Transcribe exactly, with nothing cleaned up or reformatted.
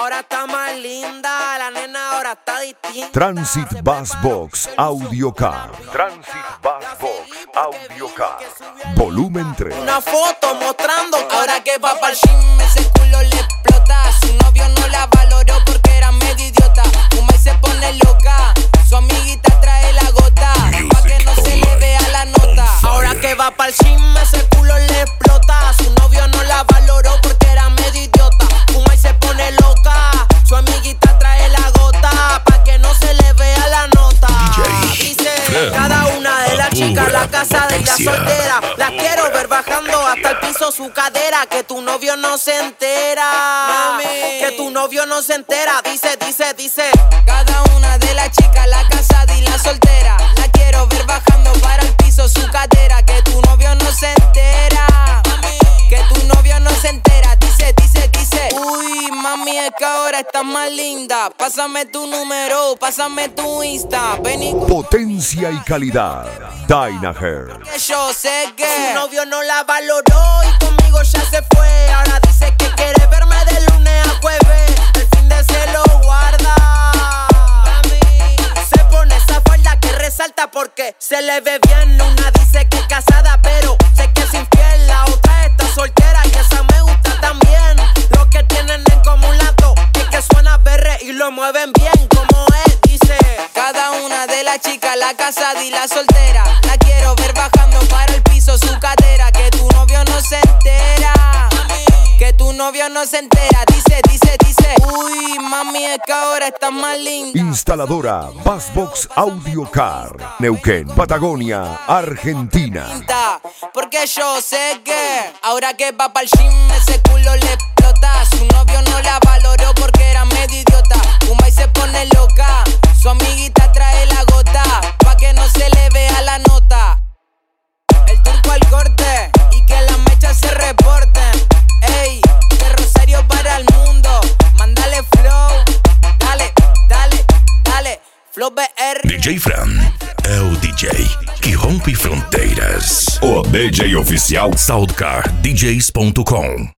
ahora está más linda, la nena ahora está distinta. Transit Bass Box Audio Car. Transit Bass Box Audio Car. Volumen tres. Una foto mostrando que ahora que va pa'l gym ese culo le explota. Su novio no la valoró porque era medio idiota. Fuma y se pone loca, su amiguita trae la gota pa' que no se le vea la nota. Ahora que va pa'l gym ese culo le explota. Su novio no la valoró porque era medio idiota. Fuma y se pone loca, su amiguita trae la gota pa' que no se le vea la nota. Dice cada una de las chicas, la casada y la soltera, la quiero ver bajando hasta el piso su cadera. Que tu novio no se entera, mami, que tu novio no se entera. Dice, dice, dice cada una de las chicas, la casada y la soltera, la quiero ver bajando para el piso su cadera. Que tu novio no se entera, mami, que tu novio no se entera. Dice, dice, dice uy, mami, es que ahora estás más linda. Pásame tu número, pásame tu Insta. Ven y Potencia y calidad. Dynahair. que yo sé que su novio no la valoró y conmigo ya se fue. Ahora dice que quiere verme de lunes a jueves. El fin de se lo guarda. Mami, se pone esa falda que resalta porque se le ve bien. Una dice que es casada pero sé que es infiel. La otra está soltera y esa me gusta también. Lo que tienen en común las dos es que suena berre y lo mueven bien como él dice. Cada una de las chicas, la casada y la soltera, la quiero ver bajando para el piso su cadera. Que tu novio no se entera, mami, que tu novio no se entera. Dice, dice, dice uy, mami, es que ahora estás más linda. Instaladora Bass Box Audio Car. Neuquén, Patagonia, Argentina. Porque yo sé que ahora que va pa'l gym ese culo le explota. Su novio no la valoró porque era medio idiota. Fuma y se pone loca, su amiguita trae la gota pa' que no se le vea la nota. El turco al corte y que las mechas se reporten. Ey, de Rosario para el mundo, mándale flow. Dale, dale, dale, flow B R. D J Fran é o D J que rompe fronteiras. O D J oficial Soundcar D Js ponto com.